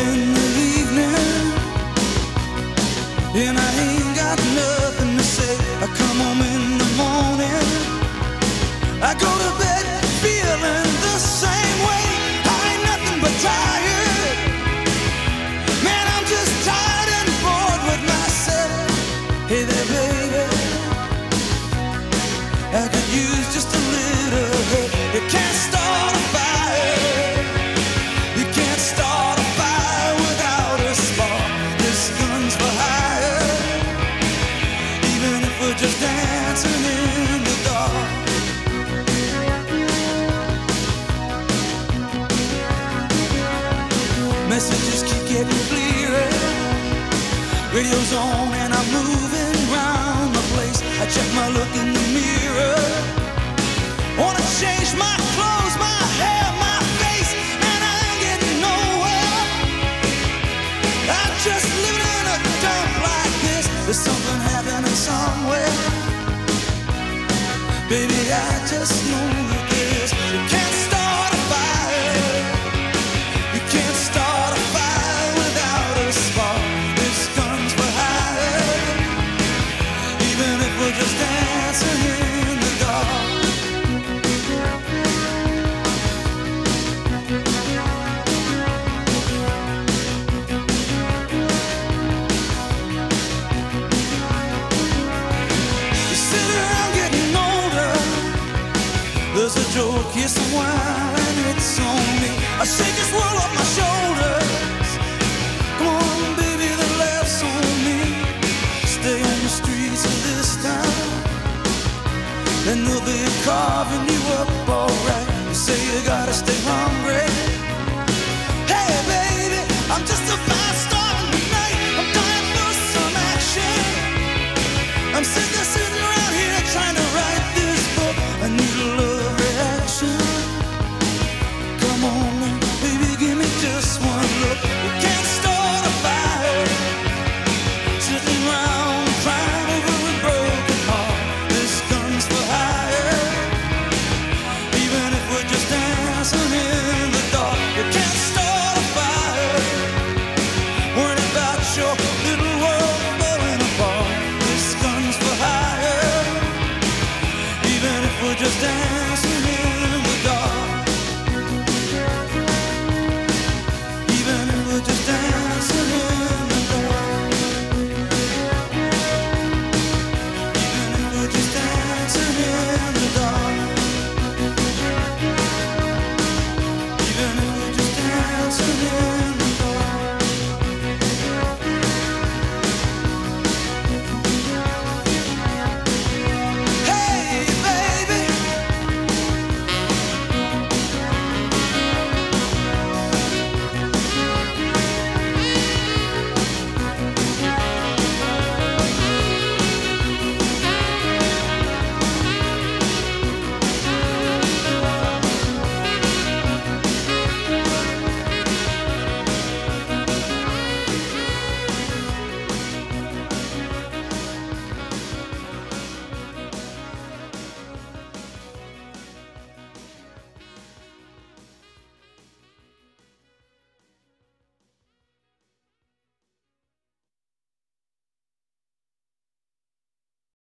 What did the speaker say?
in the evening, and I ain't got nothing to say. I come home in the morning, I go to bed feeling the same way. I ain't nothing but tired. Man, I'm just tired and bored with myself. Hey there, baby, I could use just a little help. You can't start a fire. You can't start a fire without a spark. This gun's for hire, even if we're just dancing in the dark. Messages keep getting clearer. Radio's on and I'm moving round the place. I check my look in the mirror. Wanna change my clothes, my hair, my face, and I ain't getting nowhere. I'm just living in a dump like this. There's something happening somewhere. Baby, I just know that this. You can't start a fire. You can't start a fire without a spark. This gun's for hire, even if we're just dancing in the dark. You sit around getting older. There's a joke, here's some wine, and it's on me. I shake this world off my shoulders. Come on, baby, the laugh's on me. Stay on the streets of this town, and they'll be carving you up alright. You say you gotta stay hungry,